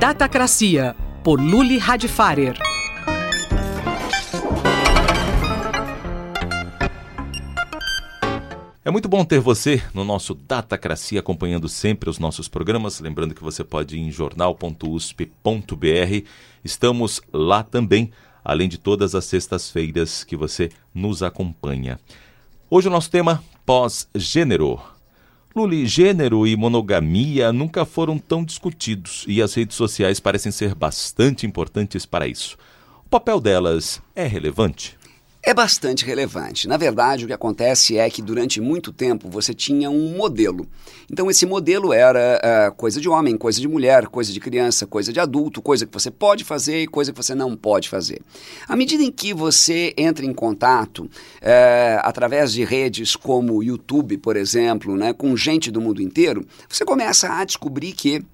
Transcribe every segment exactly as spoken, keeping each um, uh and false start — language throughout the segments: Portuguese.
Datacracia, por Luli Radfarer. É muito bom ter você no nosso Datacracia, acompanhando sempre os nossos programas. Lembrando que você pode ir em jornal ponto u s p ponto b r. Estamos lá também, além de todas as sextas-feiras que você nos acompanha. Hoje o nosso tema, pós-gênero. Luli, gênero e monogamia nunca foram tão discutidos e as redes sociais parecem ser bastante importantes para isso. O papel delas é relevante? É bastante relevante. Na verdade, o que acontece é que durante muito tempo você tinha um modelo. Então esse modelo era uh, coisa de homem, coisa de mulher, coisa de criança, coisa de adulto, coisa que você pode fazer e coisa que você não pode fazer. À medida em que você entra em contato, uh, através de redes como o YouTube, por exemplo, né, com gente do mundo inteiro, você começa a descobrir que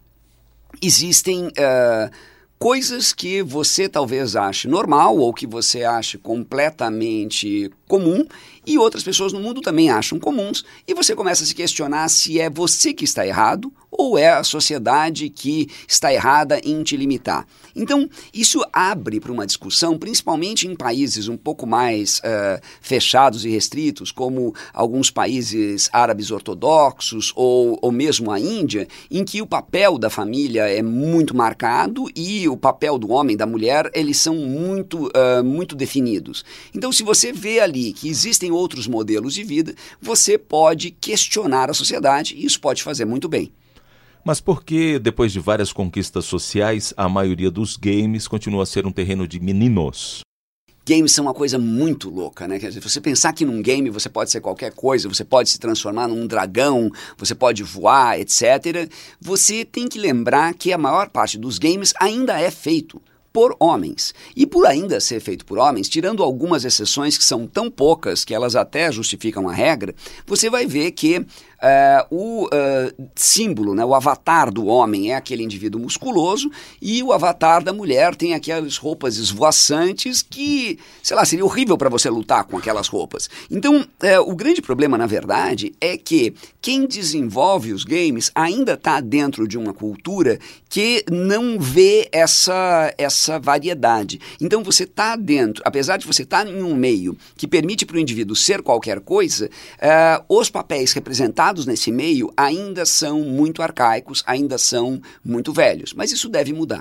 existem Uh, coisas que você talvez ache normal ou que você ache completamente comum e outras pessoas no mundo também acham comuns, e você começa a se questionar se é você que está errado ou é a sociedade que está errada em te limitar. Então, isso abre para uma discussão, principalmente em países um pouco mais uh, fechados e restritos, como alguns países árabes ortodoxos ou, ou mesmo a Índia, em que o papel da família é muito marcado e o papel do homem e da mulher, eles são muito, uh, muito definidos. Então, se você vê ali que existem outros modelos de vida, você pode questionar a sociedade e isso pode fazer muito bem. Mas por que, depois de várias conquistas sociais, a maioria dos games continua a ser um terreno de meninos? Games são uma coisa muito louca, né? Quer dizer, você pensar que num game você pode ser qualquer coisa, você pode se transformar num dragão, você pode voar, etcétera. Você tem que lembrar que a maior parte dos games ainda é feito por homens. E por ainda ser feito por homens, tirando algumas exceções que são tão poucas que elas até justificam a regra, você vai ver que Uh, o uh, símbolo, né, o avatar do homem é aquele indivíduo musculoso e o avatar da mulher tem aquelas roupas esvoaçantes que, sei lá, seria horrível para você lutar com aquelas roupas. Então, uh, o grande problema, na verdade, é que quem desenvolve os games ainda está dentro de uma cultura que não vê essa, essa variedade. Então, você está dentro, apesar de você estar tá em um meio que permite para o indivíduo ser qualquer coisa, uh, os papéis representados nesse meio ainda são muito arcaicos, ainda são muito velhos, mas isso deve mudar.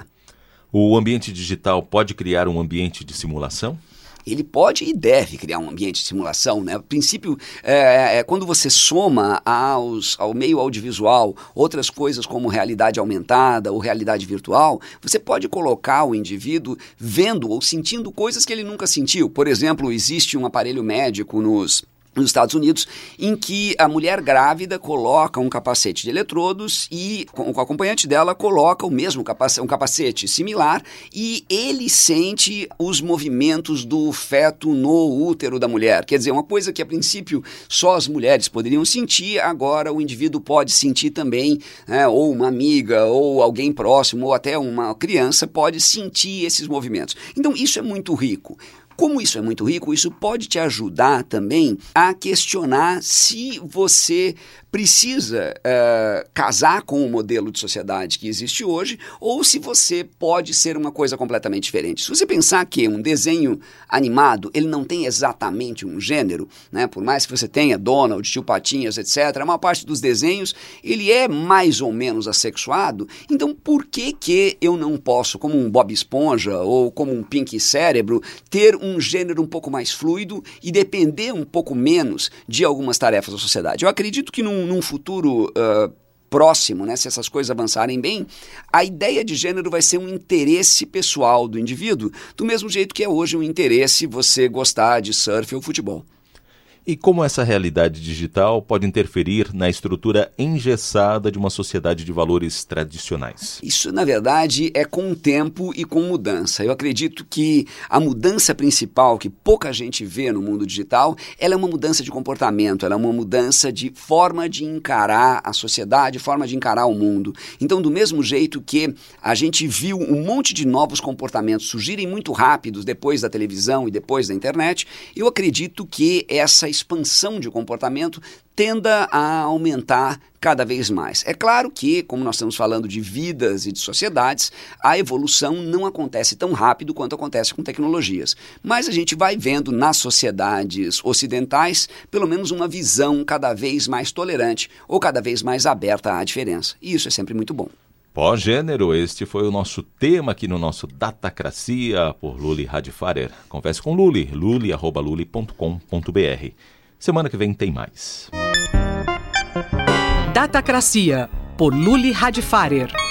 O ambiente digital pode criar um ambiente de simulação? Ele pode e deve criar um ambiente de simulação, né? A princípio, é, é, quando você soma aos, ao meio audiovisual outras coisas como realidade aumentada ou realidade virtual, você pode colocar o indivíduo vendo ou sentindo coisas que ele nunca sentiu. Por exemplo, existe um aparelho médico nos nos Estados Unidos, em que a mulher grávida coloca um capacete de eletrodos e o acompanhante dela coloca o mesmo capacete, um capacete similar, e ele sente os movimentos do feto no útero da mulher. Quer dizer, uma coisa que a princípio só as mulheres poderiam sentir, agora o indivíduo pode sentir também, né, ou uma amiga, ou alguém próximo, ou até uma criança pode sentir esses movimentos. Então isso é muito rico. Como isso é muito rico, isso pode te ajudar também a questionar se você precisa uh, casar com o modelo de sociedade que existe hoje ou se você pode ser uma coisa completamente diferente. Se você pensar que um desenho animado ele não tem exatamente um gênero, né? Por mais que você tenha Donald, Tio Patinhas, etcétera, a maior parte dos desenhos ele é mais ou menos assexuado, então por que que eu não posso, como um Bob Esponja ou como um Pink Cérebro, ter um gênero um pouco mais fluido e depender um pouco menos de algumas tarefas da sociedade? Eu acredito que num, num futuro uh, próximo, né, se essas coisas avançarem bem, a ideia de gênero vai ser um interesse pessoal do indivíduo, do mesmo jeito que é hoje um interesse você gostar de surf ou futebol. E como essa realidade digital pode interferir na estrutura engessada de uma sociedade de valores tradicionais? Isso, na verdade, é com o tempo e com mudança. Eu acredito que a mudança principal que pouca gente vê no mundo digital, ela é uma mudança de comportamento, ela é uma mudança de forma de encarar a sociedade, forma de encarar o mundo. Então, do mesmo jeito que a gente viu um monte de novos comportamentos surgirem muito rápidos depois da televisão e depois da internet, eu acredito que essa expansão de comportamento tenda a aumentar cada vez mais. É claro que, como nós estamos falando de vidas e de sociedades, a evolução não acontece tão rápido quanto acontece com tecnologias. Mas a gente vai vendo nas sociedades ocidentais, pelo menos uma visão cada vez mais tolerante ou cada vez mais aberta à diferença. E isso é sempre muito bom. Pós-gênero, este foi o nosso tema aqui no nosso Datacracia por Luli Radfarer. Converse com Luli, luli arroba luli ponto com ponto br. Semana que vem tem mais. Datacracia por Luli Radfarer.